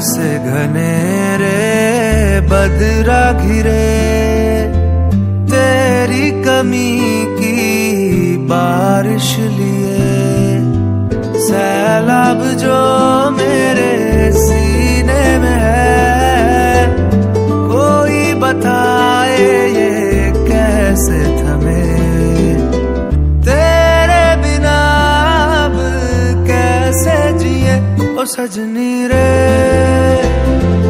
से घनेरे बदरा घिरे, तेरी कमी की बारिश लिए, सैलाब जो मेरे सीने में है, कोई बताए ये कैसे थमे। तेरे बिना अब कैसे जिए ओ सजनी रे।